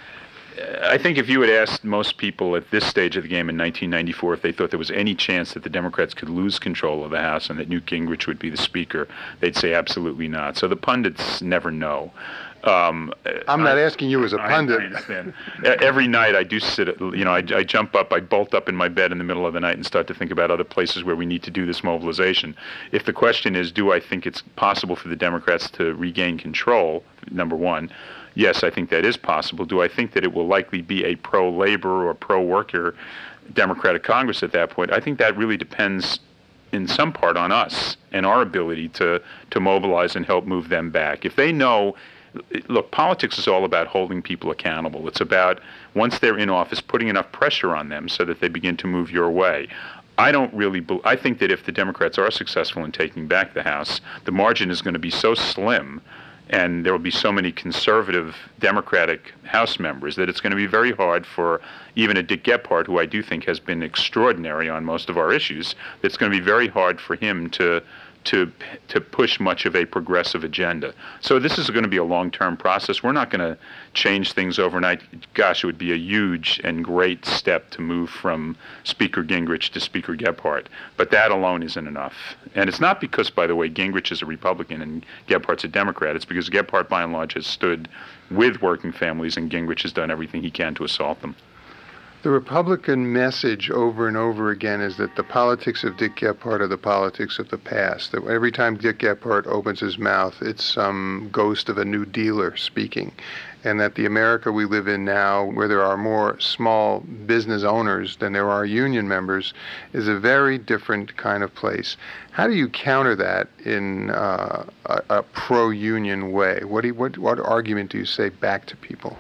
I think if you had asked most people at this stage of the game in nineteen ninety-four if they thought there was any chance that the Democrats could lose control of the House and that Newt Gingrich would be the Speaker, they'd say absolutely not. So the pundits never know. Um, I'm not I, asking you as a pundit. I, I understand. Every night I do sit, you know, I, I jump up, I bolt up in my bed in the middle of the night and start to think about other places where we need to do this mobilization. If the question is, do I think it's possible for the Democrats to regain control, number one, yes, I think that is possible. Do I think that it will likely be a pro-labor or pro-worker Democratic Congress at that point? I think that really depends in some part on us and our ability to, to mobilize and help move them back. If they know, look, politics is all about holding people accountable. It's about, once they're in office, putting enough pressure on them so that they begin to move your way. I don't really, be, I think that if the Democrats are successful in taking back the House, the margin is going to be so slim and there will be so many conservative Democratic House members that it's going to be very hard for even a Dick Gephardt, who I do think has been extraordinary on most of our issues, it's going to be very hard for him to to to push much of a progressive agenda. So this is going to be a long-term process. We're not going to change things overnight. Gosh, it would be a huge and great step to move from Speaker Gingrich to Speaker Gephardt. But that alone isn't enough. And it's not because, by the way, Gingrich is a Republican and Gephardt's a Democrat. It's because Gephardt, by and large, has stood with working families, and Gingrich has done everything he can to assault them. The Republican message over and over again is that the politics of Dick Gephardt are the politics of the past. That every time Dick Gephardt opens his mouth, it's some ghost of a New Dealer speaking. And that the America we live in now, where there are more small business owners than there are union members, is a very different kind of place. How do you counter that in uh, a, a pro-union way? What, do you, what, what argument do you say back to people?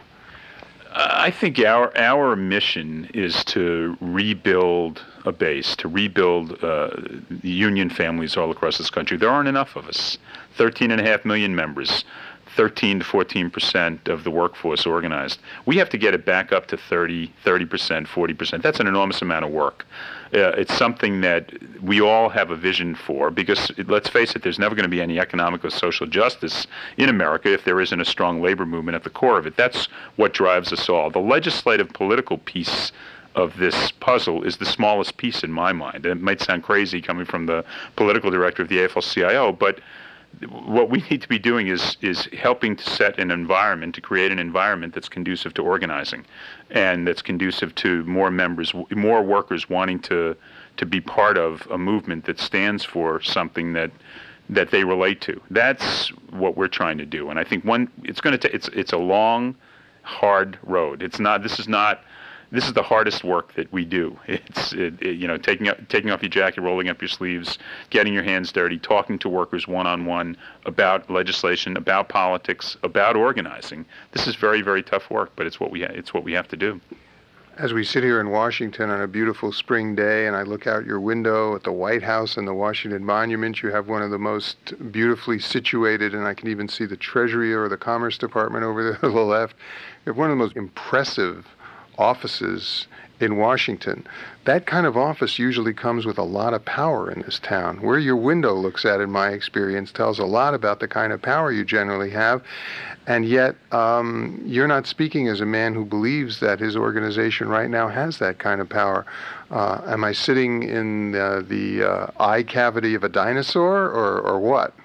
I think our our mission is to rebuild a base, to rebuild uh, union families all across this country. There aren't enough of us. thirteen and a half million members, thirteen to fourteen percent of the workforce organized. We have to get it back up to thirty, thirty percent, forty percent. That's an enormous amount of work. Uh, it's something that we all have a vision for, because let's face it, there's never going to be any economic or social justice in America if there isn't a strong labor movement at the core of it. That's what drives us all. The legislative political piece of this puzzle is the smallest piece in my mind. It might sound crazy coming from the political director of the A F L C I O, but what we need to be doing is is helping to set an environment, to create an environment that's conducive to organizing, and that's conducive to more members, more workers wanting to to be part of a movement that stands for something that that they relate to. That's what we're trying to do, and I think one it's going to it's it's a long, hard road. It's not. This is not. This is the hardest work that we do. It's it, it, you know taking up, taking off your jacket, rolling up your sleeves, getting your hands dirty, talking to workers one-on-one about legislation, about politics, about organizing. This is very, very tough work, but it's what we ha- it's what we have to do. As we sit here in Washington on a beautiful spring day, and I look out your window at the White House and the Washington Monument, you have one of the most beautifully situated, and I can even see the Treasury or the Commerce Department over there to the left. You have one of the most impressive offices in Washington. That kind of office usually comes with a lot of power in this town. Where your window looks at, in my experience, tells a lot about the kind of power you generally have. And yet, um, you're not speaking as a man who believes that his organization right now has that kind of power. Uh, am I sitting in uh, the uh, eye cavity of a dinosaur, or, or what?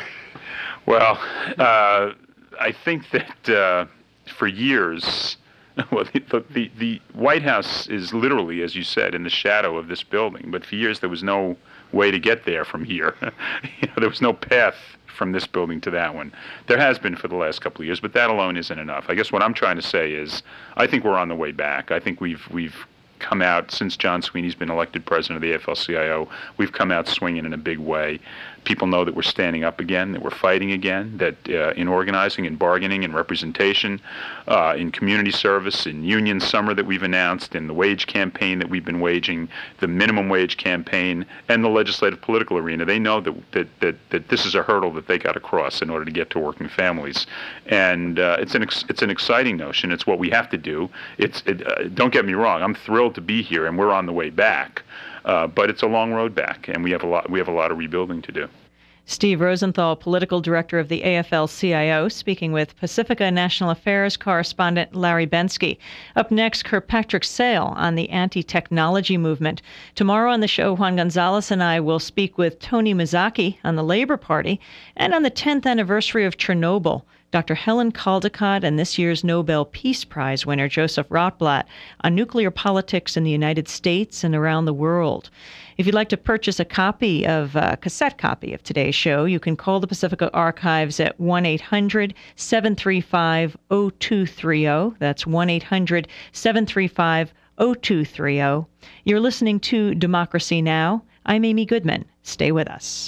Well, uh, I think that uh, for years, well, the, the, the White House is literally, as you said, in the shadow of this building. But for years, there was no way to get there from here. you know, there was no path from this building to that one. There has been for the last couple of years, but that alone isn't enough. I guess what I'm trying to say is, I think we're on the way back. I think we've we've come out, since John Sweeney's been elected president of the A F L C I O, we've come out swinging in a big way. People know that we're standing up again, that we're fighting again, that uh, in organizing and bargaining and representation, uh, in community service, in union summer that we've announced, in the wage campaign that we've been waging, the minimum wage campaign, and the legislative political arena, they know that that that, that this is a hurdle that they got to cross in order to get to working families. And uh, it's an ex- it's an exciting notion. It's what we have to do. It's it, uh, don't get me wrong. I'm thrilled to be here, and we're on the way back. Uh, but it's a long road back, and we have a lot. We have a lot of rebuilding to do. Steve Rosenthal, political director of the A F L C I O, speaking with Pacifica National Affairs correspondent Larry Bensky. Up next, Kirkpatrick Sale on the anti-technology movement. Tomorrow on the show, Juan Gonzalez and I will speak with Tony Mazzocchi on the Labor Party, and on the tenth anniversary of Chernobyl, Doctor Helen Caldicott and this year's Nobel Peace Prize winner Joseph Rotblat on nuclear politics in the United States and around the world. If you'd like to purchase a copy of a cassette copy of today's show, you can call the Pacifica Archives at one eight hundred seven three five oh two three oh. That's one eight hundred seven three five oh two three oh. You're listening to Democracy Now! I'm Amy Goodman. Stay with us.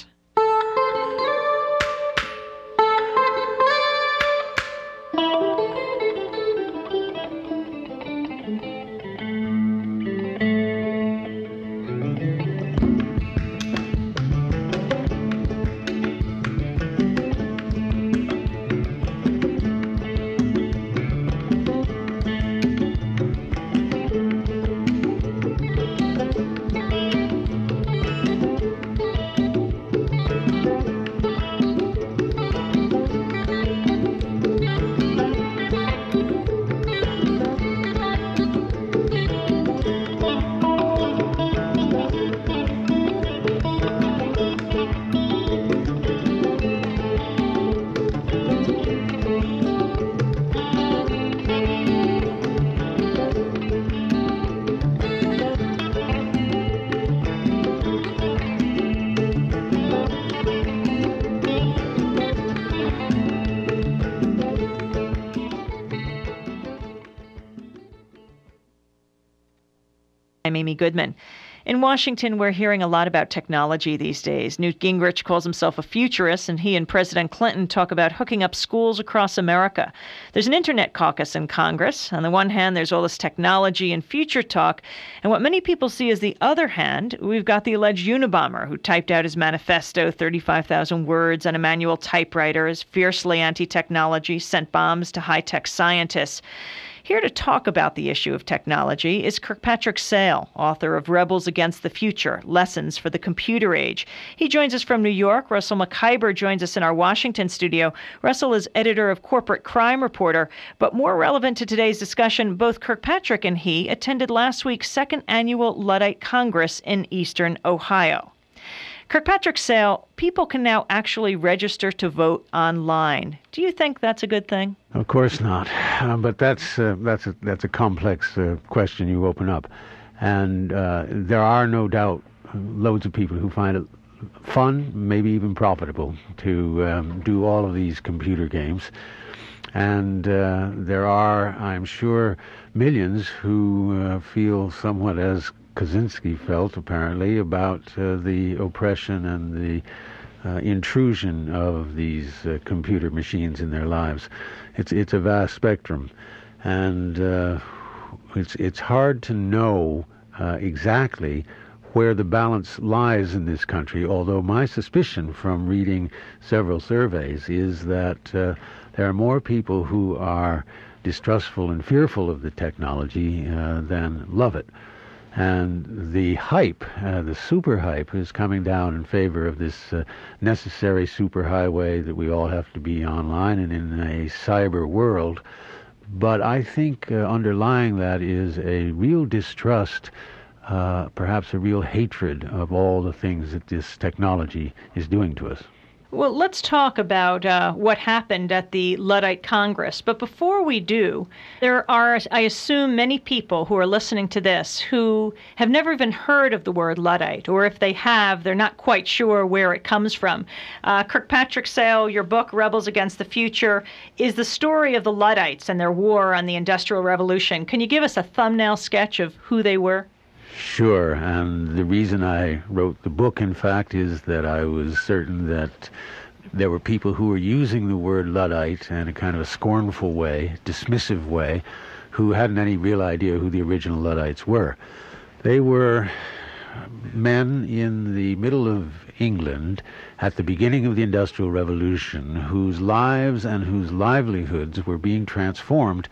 I'm Amy Goodman. In Washington, we're hearing a lot about technology these days. Newt Gingrich calls himself a futurist, and he and President Clinton talk about hooking up schools across America. There's an internet caucus in Congress. On the one hand, there's all this technology and future talk, and what many people see as the other hand, we've got the alleged Unabomber who typed out his manifesto, thirty-five thousand words, on a manual typewriter, is fiercely anti-technology, sent bombs to high-tech scientists. Here to talk about the issue of technology is Kirkpatrick Sale, author of Rebels Against the Future, Lessons for the Computer Age. He joins us from New York. Russell McIver joins us in our Washington studio. Russell is editor of Corporate Crime Reporter, but more relevant to today's discussion, both Kirkpatrick and he attended last week's second annual Luddite Congress in Eastern Ohio. Kirkpatrick Sale, people can now actually register to vote online. Do you think that's a good thing? Of course not, uh, but that's uh, that's a, that's a complex uh, question you open up, and uh, there are no doubt loads of people who find it fun, maybe even profitable, to um, do all of these computer games, and uh, there are, I'm sure, millions who uh, feel somewhat as Kaczynski felt, apparently, about uh, the oppression and the uh, intrusion of these uh, computer machines in their lives. It's it's a vast spectrum, and uh, it's it's hard to know uh, exactly where the balance lies in this country, although my suspicion from reading several surveys is that uh, there are more people who are distrustful and fearful of the technology uh, than love it. And the hype, uh, the super hype, is coming down in favor of this uh, necessary superhighway that we all have to be online and in a cyber world. But I think uh, underlying that is a real distrust, uh, perhaps a real hatred of all the things that this technology is doing to us. Well, let's talk about uh, what happened at the Luddite Congress. But before we do, there are, I assume, many people who are listening to this who have never even heard of the word Luddite, or if they have, they're not quite sure where it comes from. Uh, Kirkpatrick Sale, your book, Rebels Against the Future, is the story of the Luddites and their war on the Industrial Revolution. Can you give us a thumbnail sketch of who they were? Sure, and the reason I wrote the book, in fact, is that I was certain that there were people who were using the word Luddite in a kind of a scornful way, dismissive way, who hadn't any real idea who the original Luddites were. They were men in the middle of England at the beginning of the Industrial Revolution whose lives and whose livelihoods were being transformed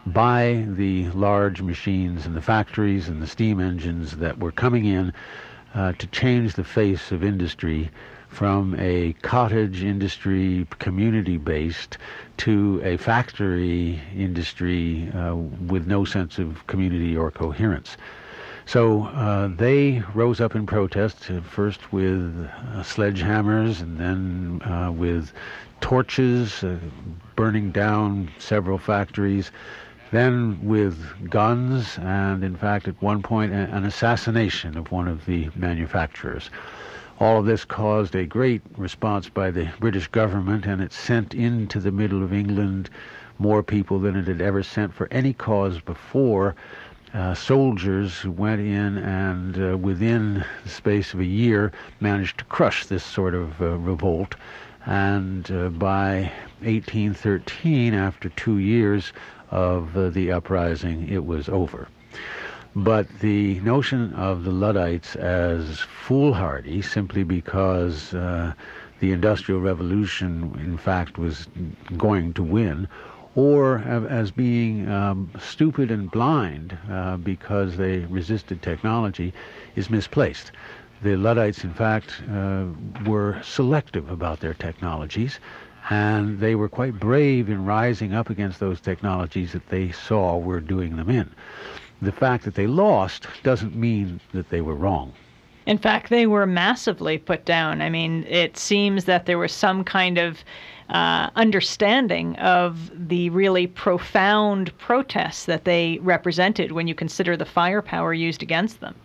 by the large machines and the factories and the steam engines that were coming in uh, to change the face of industry from a cottage industry, community-based, to a factory industry uh, with no sense of community or coherence. So uh, they rose up in protest, uh, first with uh, sledgehammers and then uh, with torches, uh, burning down several factories, then with guns, and in fact at one point a- an assassination of one of the manufacturers. All of this caused a great response by the British government, and it sent into the middle of England more people than it had ever sent for any cause before. Uh, soldiers went in and uh, within the space of a year managed to crush this sort of uh, revolt. And uh, by eighteen thirteen, after two years of uh, the uprising, it was over. But the notion of the Luddites as foolhardy, simply because uh, the Industrial Revolution, in fact, was going to win, or as being um, stupid and blind uh, because they resisted technology, is misplaced. The Luddites, in fact, uh, were selective about their technologies, and they were quite brave in rising up against those technologies that they saw were doing them in. The fact that they lost doesn't mean that they were wrong. In fact, they were massively put down. I mean, it seems that there was some kind of uh, understanding of the really profound protests that they represented when you consider the firepower used against them.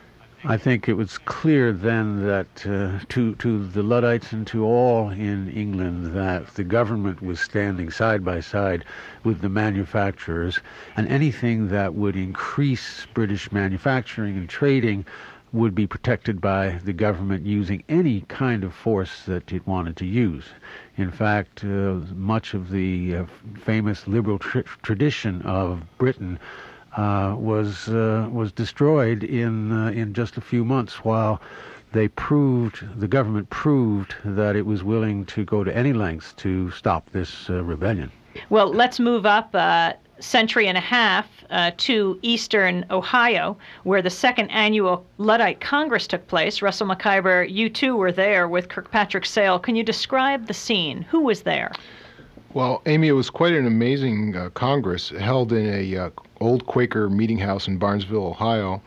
I think it was clear then that uh, to, to the Luddites and to all in England that the government was standing side by side with the manufacturers, and anything that would increase British manufacturing and trading would be protected by the government using any kind of force that it wanted to use. In fact, uh, much of the uh, famous liberal tr- tradition of Britain Uh, was uh, was destroyed in uh, in just a few months, while they proved the government proved that it was willing to go to any lengths to stop this uh, rebellion. Well, let's move up a century and a half uh, to eastern Ohio, where the second annual Luddite Congress took place. Russell McIver, you too were there with Kirkpatrick Sale. Can you describe the scene? Who was there? Well, Amy, it was quite an amazing uh, Congress held in a uh, old Quaker meeting house in Barnesville, Ohio,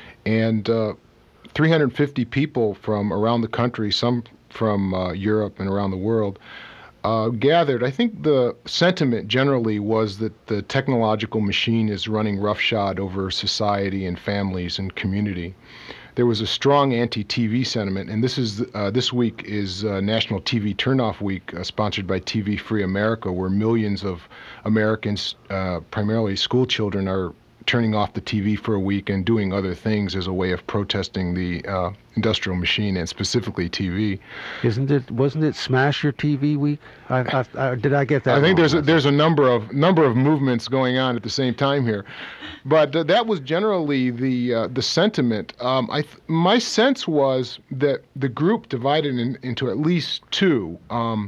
and uh, three hundred fifty people from around the country, some from uh, Europe and around the world, uh, gathered. I think the sentiment generally was that the technological machine is running roughshod over society and families and community. There was a strong anti-T V sentiment, and this is uh, this week is uh, National T V Turnoff Week, uh, sponsored by T V Free America, where millions of Americans, uh, primarily school children, are turning off the T V for a week and doing other things as a way of protesting the uh, industrial machine, and specifically T V. Isn't it? Wasn't it Smash Your T V Week? I, I, I, did I get that? I think wrong? there's a, there's a number of number of movements going on at the same time here, but uh, that was generally the uh, the sentiment. Um, I th- my sense was that the group divided in, into at least two. Um,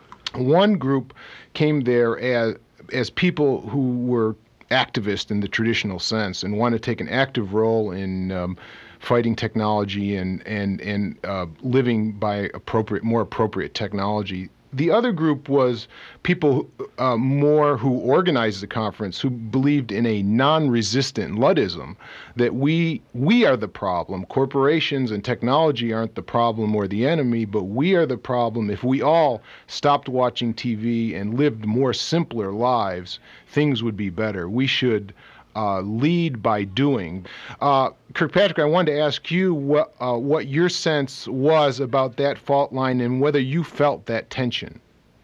one group came there as as people who were activist in the traditional sense and want to take an active role in um, fighting technology and and and uh, living by appropriate, more appropriate technology. The other group was people uh, more who organized the conference, who believed in a non-resistant Luddism, that we we are the problem. Corporations and technology aren't the problem or the enemy, but we are the problem. If we all stopped watching T V and lived more simpler lives, things would be better. We should uh, lead by doing. Uh, Kirkpatrick, I wanted to ask you what uh, what your sense was about that fault line and whether you felt that tension.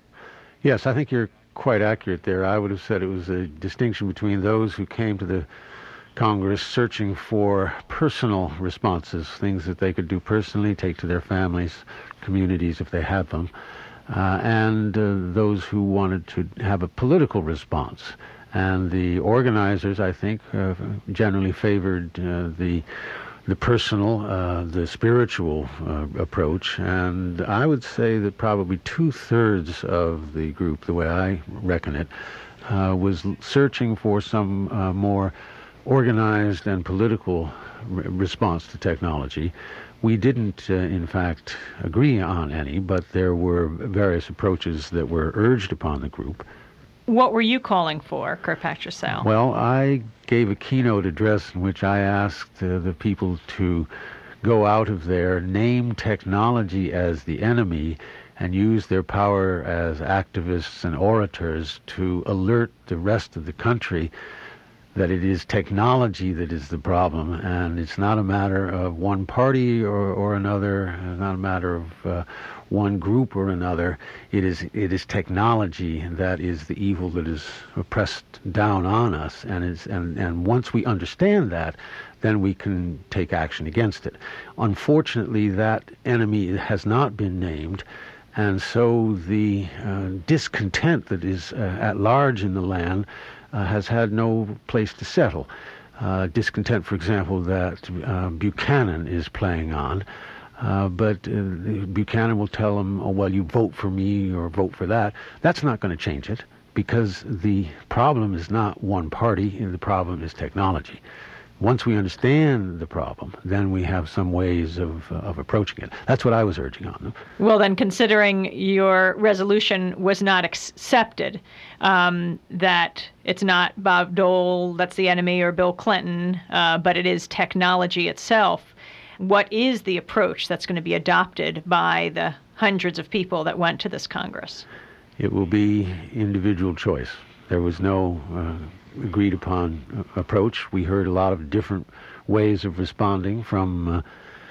Yes, I think you're quite accurate there. I would have said it was a distinction between those who came to the Congress searching for personal responses, things that they could do personally, take to their families, communities if they had them, uh, and uh, those who wanted to have a political response. And the organizers, I think, uh, generally favored uh, the the personal, uh, the spiritual uh, approach. And I would say that probably two-thirds of the group, the way I reckon it, uh, was searching for some uh, more organized and political re- response to technology. We didn't, uh, in fact, agree on any, but there were various approaches that were urged upon the group. What were you calling for, Kirkpatrick Sal? Well, I gave a keynote address in which I asked uh, the people to go out of there, name technology as the enemy, and use their power as activists and orators to alert the rest of the country that it is technology that is the problem, and it's not a matter of one party or, or another, it's not a matter of uh, one group or another. It is it is technology that is the evil that is pressed down on us, and is and, and once we understand that, then we can take action against it. Unfortunately, that enemy has not been named, and so the uh, discontent that is uh, at large in the land Uh, has had no place to settle. Uh, discontent, for example, that uh, Buchanan is playing on. Uh, but uh, Buchanan will tell them, oh, well, you vote for me or vote for that. That's not going to change it, because the problem is not one party, the problem is technology. Once we understand the problem, then we have some ways of, uh, of approaching it. That's what I was urging on them. Well, then, considering your resolution was not accepted, um, that it's not Bob Dole that's the enemy or Bill Clinton, uh, but it is technology itself, what is the approach that's going to be adopted by the hundreds of people that went to this Congress? It will be individual choice. There was no uh, agreed upon uh, approach. We heard a lot of different ways of responding, from uh,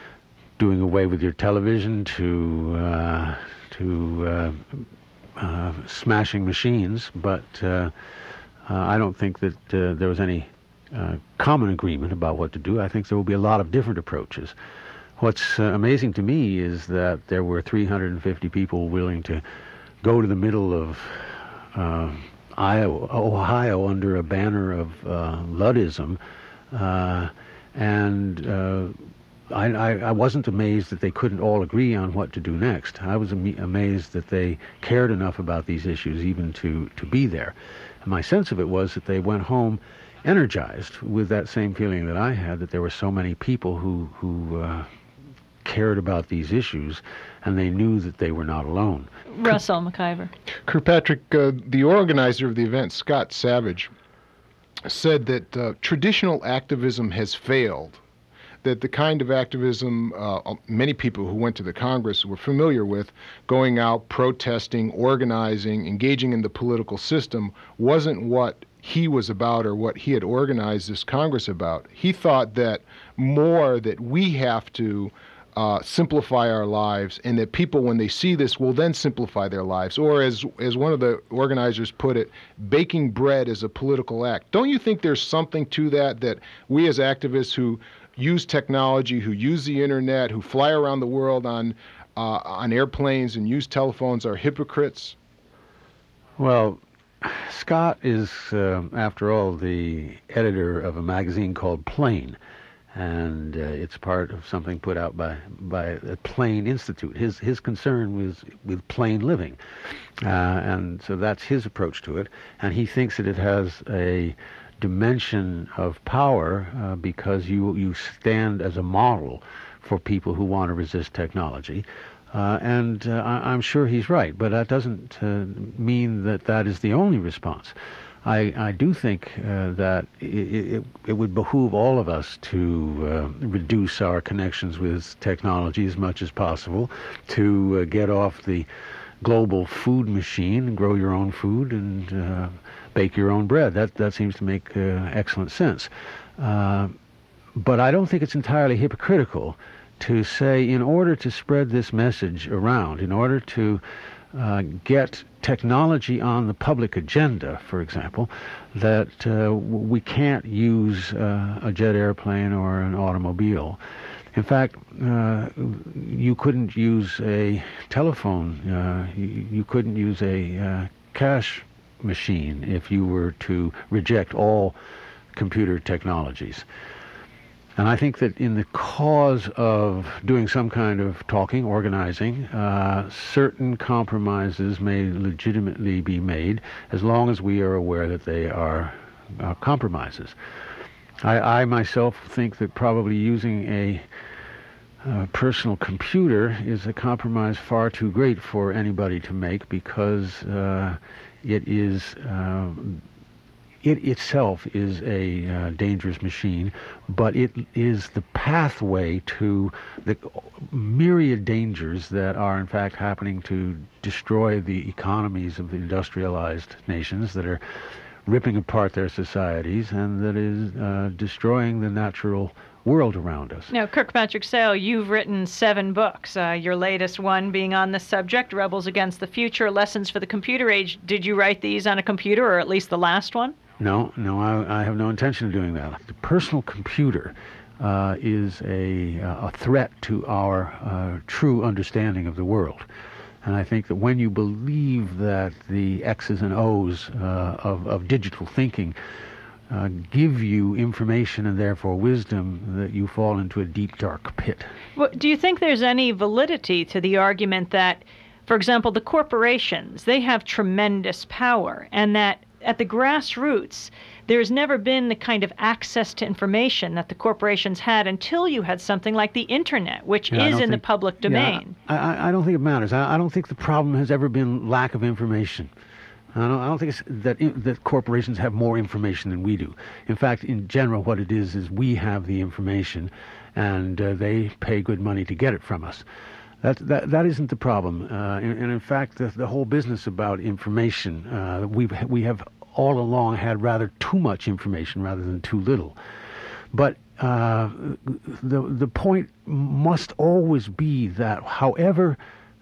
doing away with your television to uh, to uh, uh, smashing machines, but uh, uh, I don't think that uh, there was any uh, common agreement about what to do. I think there will be a lot of different approaches. What's uh, amazing to me is that there were three hundred fifty people willing to go to the middle of uh, Iowa, Ohio under a banner of uh, Luddism, uh, and uh, I, I, I wasn't amazed that they couldn't all agree on what to do next. I was am- amazed that they cared enough about these issues even to, to be there. And my sense of it was that they went home energized with that same feeling that I had, that there were so many people who, who uh, cared about these issues, and they knew that they were not alone. Russell McIver. Kirkpatrick, uh, the organizer of the event, Scott Savage, said that uh, traditional activism has failed, that the kind of activism uh, many people who went to the Congress were familiar with, going out, protesting, organizing, engaging in the political system, wasn't what he was about or what he had organized this Congress about. He thought that more that we have to Uh, simplify our lives, and that people, when they see this, will then simplify their lives. Or as as one of the organizers put it, baking bread is a political act. Don't you think there's something to that, that we as activists who use technology, who use the internet, who fly around the world on uh, on airplanes and use telephones are hypocrites? Well, Scott is, uh, after all, the editor of a magazine called Plain, and uh, it's part of something put out by by the Plain Institute. His his concern was with plain living, uh, and so that's his approach to it. And he thinks that it has a dimension of power uh, because you you stand as a model for people who want to resist technology. Uh, and uh, I, I'm sure he's right, but that doesn't uh, mean that that is the only response. I, I do think uh, that it, it, it would behoove all of us to uh, reduce our connections with technology as much as possible, to uh, get off the global food machine and grow your own food and uh, bake your own bread. That, that seems to make uh, excellent sense. Uh, but I don't think it's entirely hypocritical to say, in order to spread this message around, in order to uh, get technology on the public agenda, for example, that uh, we can't use uh, a jet airplane or an automobile. In fact, uh, you couldn't use a telephone, uh, you, you couldn't use a uh, cash machine if you were to reject all computer technologies. And I think that in the cause of doing some kind of talking, organizing, uh, certain compromises may legitimately be made as long as we are aware that they are uh, compromises. I, I myself think that probably using a uh, personal computer is a compromise far too great for anybody to make, because uh, it is uh, It itself is a uh, dangerous machine, but it is the pathway to the myriad dangers that are in fact happening to destroy the economies of the industrialized nations, that are ripping apart their societies, and that is uh, destroying the natural world around us. Now, Kirkpatrick Sale, you've written seven books, uh, your latest one being on this subject, Rebels Against the Future, Lessons for the Computer Age. Did you write these on a computer, or at least the last one? No, no, I, I have no intention of doing that. The personal computer uh, is a, a threat to our uh, true understanding of the world. And I think that when you believe that the X's and O's uh, of, of digital thinking uh, give you information and therefore wisdom, that you fall into a deep, dark pit. Well, do you think there's any validity to the argument that, for example, the corporations, they have tremendous power, and that at the grassroots, there's never been the kind of access to information that the corporations had until you had something like the internet, which yeah, is in think, the public domain? Yeah, I, I don't think it matters. I, I don't think the problem has ever been lack of information. I don't, I don't think it's that, that corporations have more information than we do. In fact, in general, what it is is we have the information, and uh, they pay good money to get it from us. That, that, that isn't the problem. Uh, and, and in fact, the, the whole business about information, uh, we've, we have all along had rather too much information rather than too little. But uh, the, the point must always be that however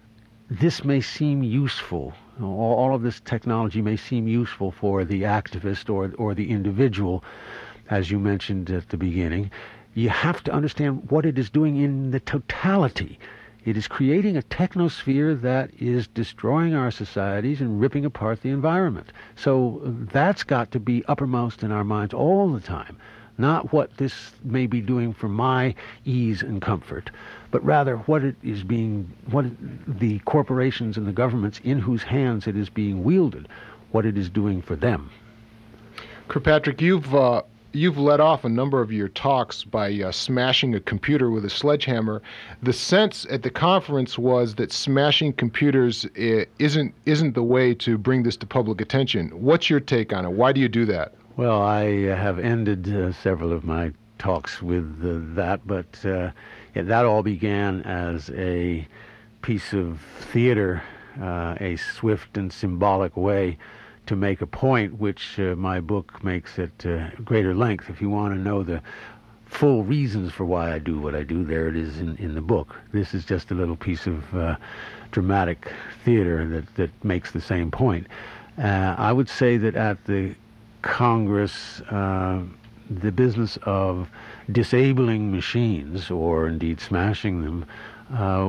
this may seem useful, all, all of this technology may seem useful for the activist or, or the individual, as you mentioned at the beginning, you have to understand what it is doing in the totality. It is creating a technosphere that is destroying our societies and ripping apart the environment. So that's got to be uppermost in our minds all the time. Not what this may be doing for my ease and comfort, but rather what it is being, what it, the corporations and the governments in whose hands it is being wielded, what it is doing for them. Kirkpatrick, you've uh, you've led off a number of your talks by uh, smashing a computer with a sledgehammer. The sense at the conference was that smashing computers uh, isn't isn't the way to bring this to public attention. What's your take on it? Why do you do that? Well, I have ended uh, several of my talks with uh, that, but uh, yeah, that all began as a piece of theater, uh, a swift and symbolic way to make a point, which uh, my book makes at uh, greater length. If you want to know the full reasons for why I do what I do, there it is in, in the book. This is just a little piece of uh, dramatic theater that, that makes the same point. Uh, I would say that at the Congress, uh, the business of disabling machines, or indeed smashing them, uh,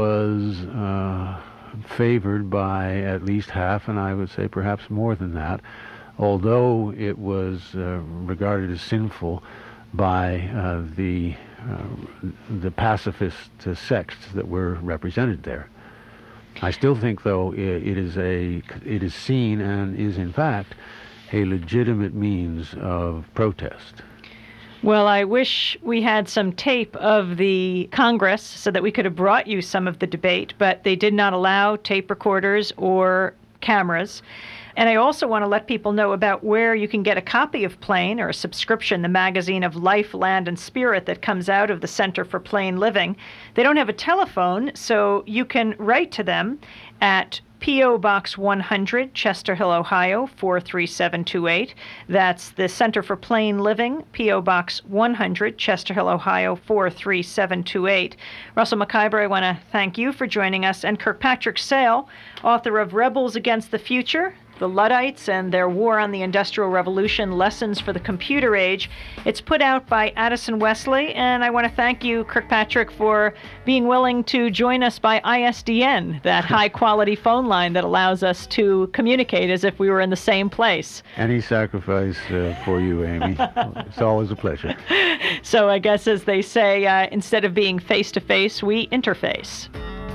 was uh, favored by at least half, and I would say perhaps more than that, although it was uh, regarded as sinful by uh, the uh, the pacifist uh, sects that were represented there. I still think, though, it, it is a it is seen and is in fact a legitimate means of protest. Well, I wish we had some tape of the Congress so that we could have brought you some of the debate, but they did not allow tape recorders or cameras. And I also want to let people know about where you can get a copy of Plain or a subscription, the magazine of life, land, and spirit that comes out of the Center for Plain Living. They don't have a telephone, so you can write to them at P O. Box one hundred, Chester Hill, Ohio, four three seven two eight. That's the Center for Plain Living, P O. Box one hundred, Chester Hill, Ohio, four three seven two eight. Russell McIver, I want to thank you for joining us, and Kirkpatrick Sale, author of Rebels Against the Future, The Luddites and Their War on the Industrial Revolution, Lessons for the Computer Age. It's put out by Addison Wesley, and I want to thank you, Kirkpatrick, for being willing to join us by I S D N, that high-quality phone line that allows us to communicate as if we were in the same place. Any sacrifice uh, for you, Amy. It's always a pleasure. So I guess, as they say, uh, instead of being face-to-face, we interface.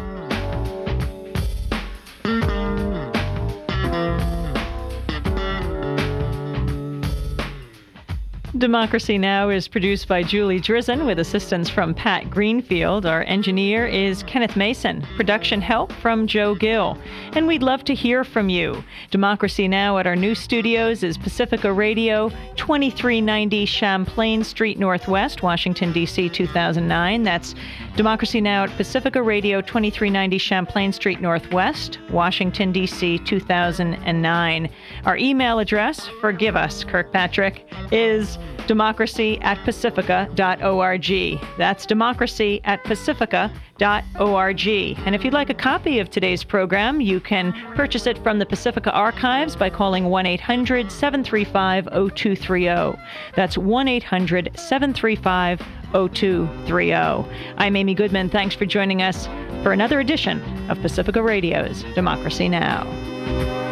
Democracy Now! Is produced by Julie Drizzen with assistance from Pat Greenfield. Our engineer is Kenneth Mason. Production help from Joe Gill. And we'd love to hear from you. Democracy Now! At our new studios is Pacifica Radio, twenty-three ninety Champlain Street Northwest, Washington, D C two thousand nine. That's Democracy Now! At Pacifica Radio, twenty-three ninety Champlain Street Northwest, Washington, D C two thousand nine. Our email address, forgive us, Kirkpatrick, is democracy at pacifica dot org. That's democracy at pacifica dot org. And if you'd like a copy of today's program, you can purchase it from the Pacifica Archives by calling one eight hundred seven three five oh two three oh. That's one eight hundred seven three five oh two three oh. I'm Amy Goodman. Thanks for joining us for another edition of Pacifica Radio's Democracy Now!